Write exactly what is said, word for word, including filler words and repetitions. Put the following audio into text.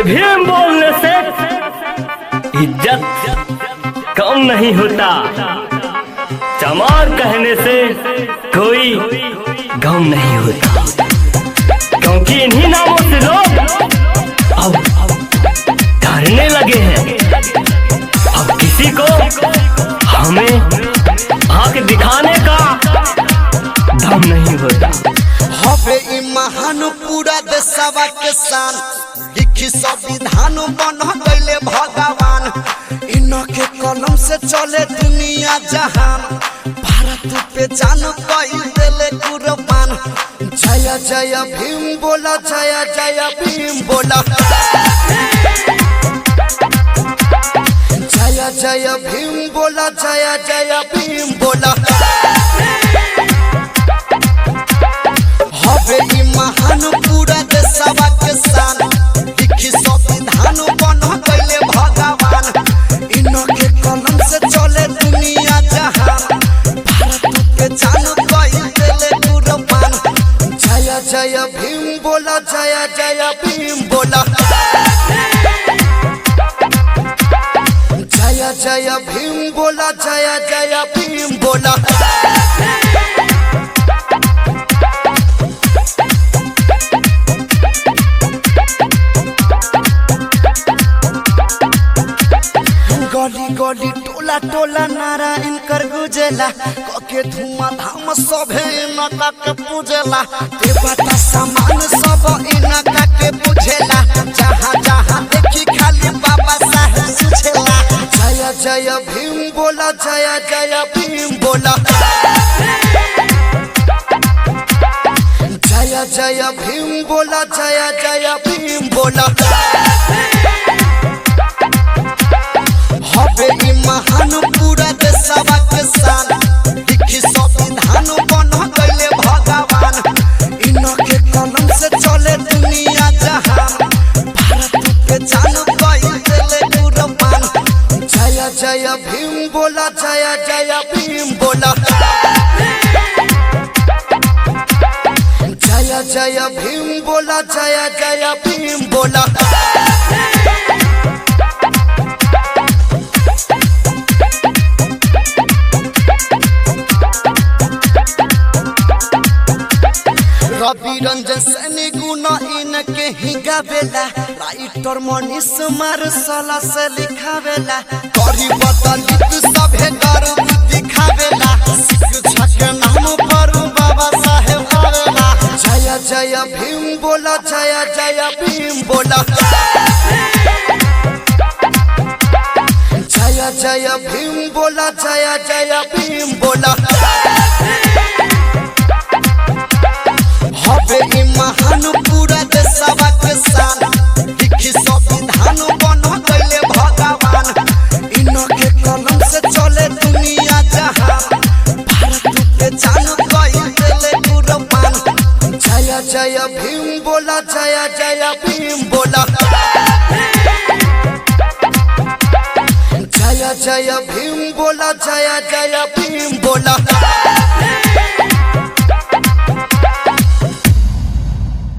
जय भीम बोलने से इज्जत कम नहीं होता, चमार कहने से कोई गम नहीं होता, क्योंकि इन्हीं नामों से लोग अब डरने लगे हैं। अब किसी को हमें आंख दिखाने का दम नहीं होता। हवे ई महान पूरा देशवा के शान, लिखी संविधान बन गईले भगवान, इनके कलम से चले दुनिया जहान, भारत पे जान कई देले कुर्बान। जय जय भीम बोला, जय जय भीम बोला, जय जय भीम बोला, जय जय भीम बोला। हवे ई महान पूरा देशवा के शान, लिखी संविधान बन गईले भगवान, इनके कलम से चले दुनिया जहान, भारत पे जान कई देले कुर्बान। जय जय भीम बोला, जय जय भीम बोला, जय जय भीम बोला, जय जय भीम बोला। गली गली टोला टोला नारा इनकर गुजेला, कके धुआं धाम सभे इनका के पूजेला, देवता समान सब इनका के पूजेला, जहाँ जहाँ देखी खाली बाबा साहेब सुझेला। जय जय भीम बोला, जय जय भीम बोला, जय जय भीम बोला, जय जय भीम बोला। हवे ई महान पूरा देशवा के शान, लिखी संविधान बन गईले भगवान, इनके कलम से चले दुनिया जहान, भारत पे जान कई देले कुर्बान। जय जय भीम बोला, जय जय भीम बोला, जय जय भीम बोला, जय जय भीम बोला। रवि रंजन सैनी गुना इनके ही गावेला, राइटर मनीष मार्शल से लिखावेला, करी बदलित सभे गर्व दिखावेला, शिक्षा के नाम पर बाबा साहेब आवेला। जय जय भीम बोला, जय जय भीम बोला, जय जय भीम बोला, जय जय भीम बोला। हवे ई महान पूरा देशवा के शान, लिखी संविधान बन गईले भगवान, इनके कलम से चले दुनिया जहान, भारत पे जान कई देले कुर्बान। जय जय भीम बोला, जय जय भीम बोला, जय जय भीम बोला, जय जय भीम बोला।